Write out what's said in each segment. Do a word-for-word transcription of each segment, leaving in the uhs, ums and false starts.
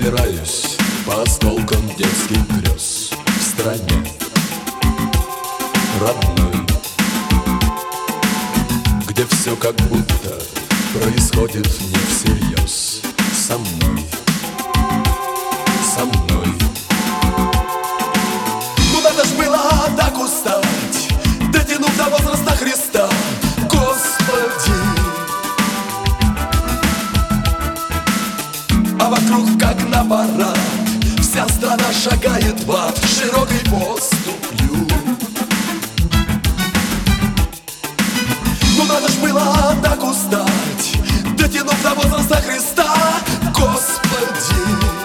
Собираюсь по осколкам детских грез в стране родной, где все как будто происходит не всерьез. Со мной, со мной. Ну надо ж было так устать, дотянув до возраста Христа, Господи. А вокруг как на парад вся страна шагает в ад широкой поступью. Ну надо ж было так устать, дотянув до возраста Христа, Господи.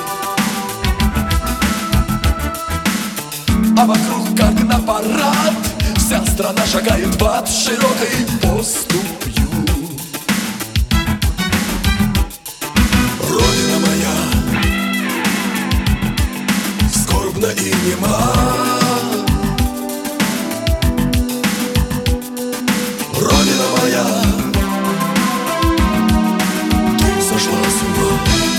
А вокруг как на парад вся страна шагает в ад широкой поступью. Родина моя скорбна и нема, Родина моя, ты сошла с ума.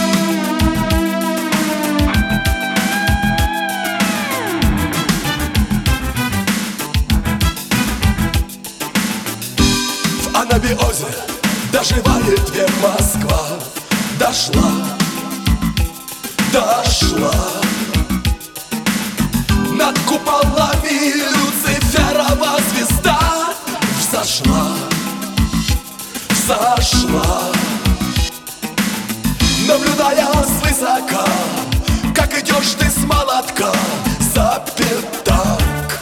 В анабиозе доживает век Москва. Дошла, дошла над куполами Люциферова звезда взошла, взошла, наблюдая свысока, как идешь ты с молотка за пятак,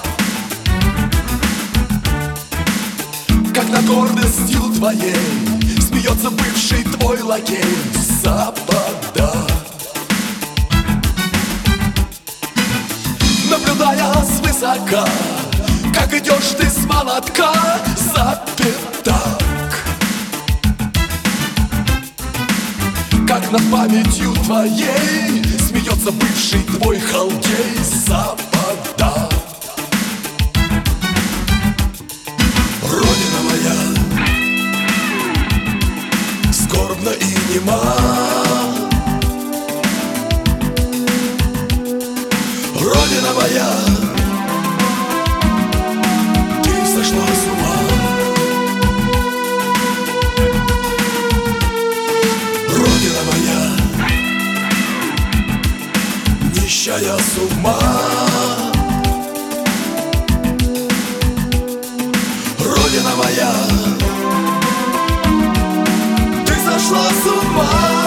как над гордостью твоей смеется бывший твой лакей Запада. Наблюдая свысока, как идешь ты с молотка за пятак, как над памятью твоей смеется бывший твой халдей Запада. Родина моя скорбна и нема, Родина моя, ты сошла с ума. Родина моя, нищая с ума. Родина моя, сошла с ума.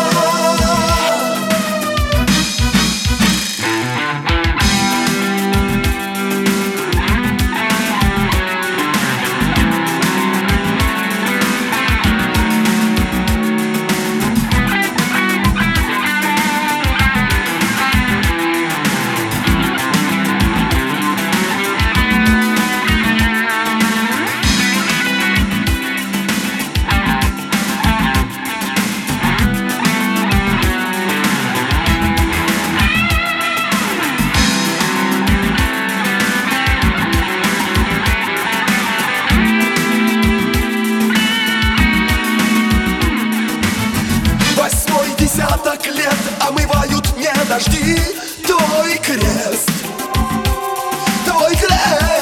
Десяток лет омывают мне дожди твой крест, твой крест.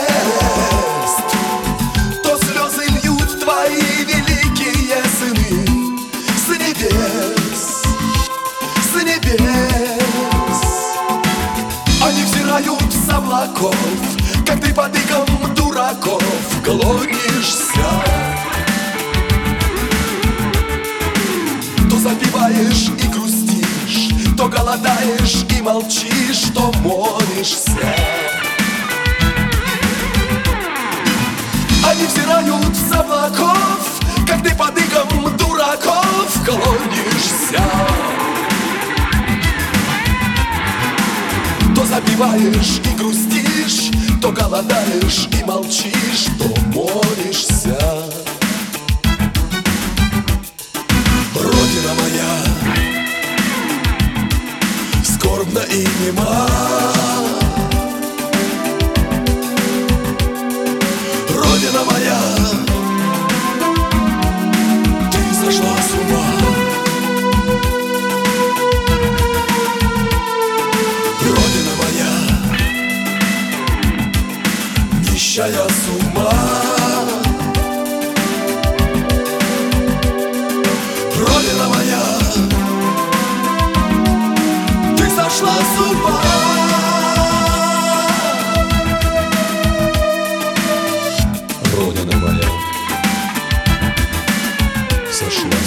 То слезы льют твои великие сыны с небес, с небес. Они взирают с облаков, как ты под игом дураков клонишься. То запиваешь и грустишь, то голодаешь и молчишь, то молишься. Они взирают с облаков, как ты под игом дураков клонишься. То запиваешь и грустишь, то голодаешь и молчишь, то молишься. Родина моя скорбна и нема, Родина моя, ты сошла с ума. Родина моя сошла